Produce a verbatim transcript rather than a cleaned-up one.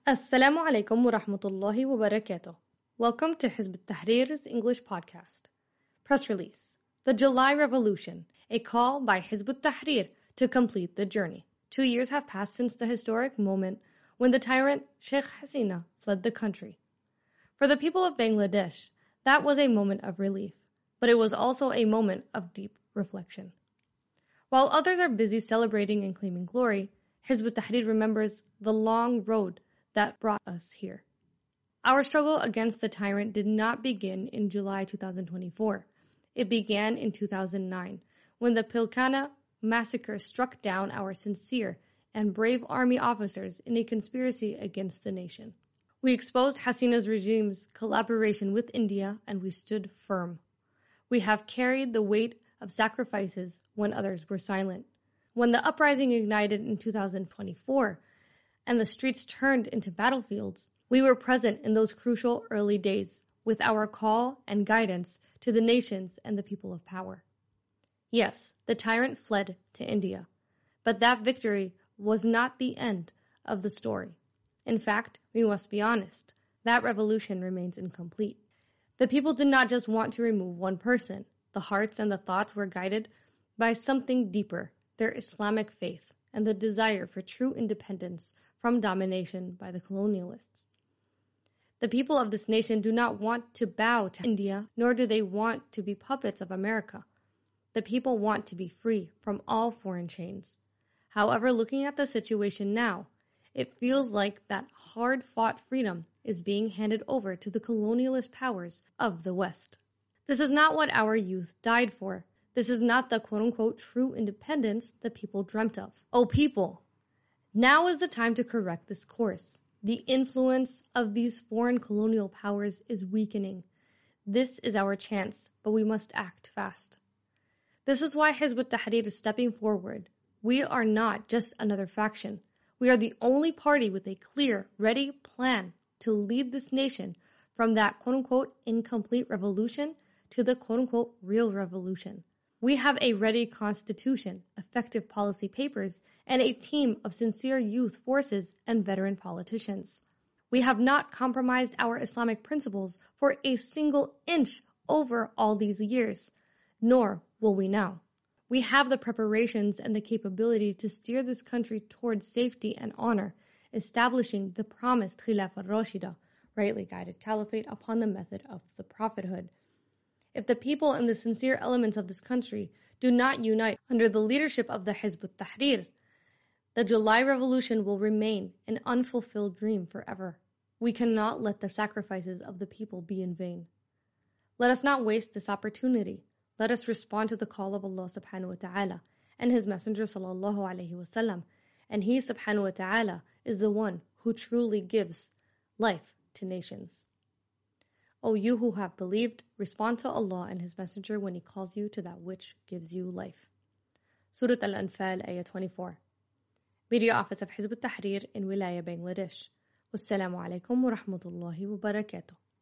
Assalamu alaikum wa rahmatullahi wa barakatuh. Welcome to Hizb ut-Tahrir's English podcast. Press release. The July Revolution, a call by Hizb ut-Tahrir to complete the journey. Two years have passed since the historic moment when the tyrant Sheikh Hasina fled the country. For the people of Bangladesh, that was a moment of relief, but it was also a moment of deep reflection. While others are busy celebrating and claiming glory, Hizb ut-Tahrir remembers the long road that brought us here. Our struggle against the tyrant did not begin in July twenty twenty-four. It began in two thousand nine, when the Pilkhana massacre struck down our sincere and brave army officers in a conspiracy against the nation. We exposed Hasina's regime's collaboration with India, and we stood firm. We have carried the weight of sacrifices when others were silent. When the uprising ignited in two thousand twenty-four and the streets turned into battlefields, we were present in those crucial early days with our call and guidance to the nations and the people of power. Yes, the tyrant fled to India, but that victory was not the end of the story. In fact, we must be honest, that revolution remains incomplete. The people did not just want to remove one person. The hearts and the thoughts were guided by something deeper, their Islamic faith and the desire for true independence from domination by the colonialists. The people of this nation do not want to bow to India, nor do they want to be puppets of America. The people want to be free from all foreign chains. However, looking at the situation now, it feels like that hard-fought freedom is being handed over to the colonialist powers of the West. This is not what our youth died for. This is not the quote-unquote true independence the people dreamt of. Oh people, now is the time to correct this course. The influence of these foreign colonial powers is weakening. This is our chance, but we must act fast. This is why Hizb ut-Tahrir is stepping forward. We are not just another faction. We are the only party with a clear, ready plan to lead this nation from that quote-unquote incomplete revolution to the quote-unquote real revolution. We have a ready constitution, effective policy papers, and a team of sincere youth forces and veteran politicians. We have not compromised our Islamic principles for a single inch over all these years, nor will we now. We have the preparations and the capability to steer this country towards safety and honor, establishing the promised Khilafah al-Rashida, rightly guided caliphate upon the method of the prophethood. If the people and the sincere elements of this country do not unite under the leadership of the Hizb ut-Tahrir, the July Revolution will remain an unfulfilled dream forever. We cannot let the sacrifices of the people be in vain. Let us not waste this opportunity. Let us respond to the call of Allah subhanahu wa ta'ala and His Messenger sallallahu alayhi wa sallam. And He subhanahu wa ta'ala is the one who truly gives life to nations. O you who have believed, respond to Allah and His Messenger when He calls you to that which gives you life. Surah Al-Anfal, Ayah twenty-four. Media Office of Hizb ut-Tahrir in Wilaya, Bangladesh. Wassalamu alaikum wa rahmatullahi wa barakatuh.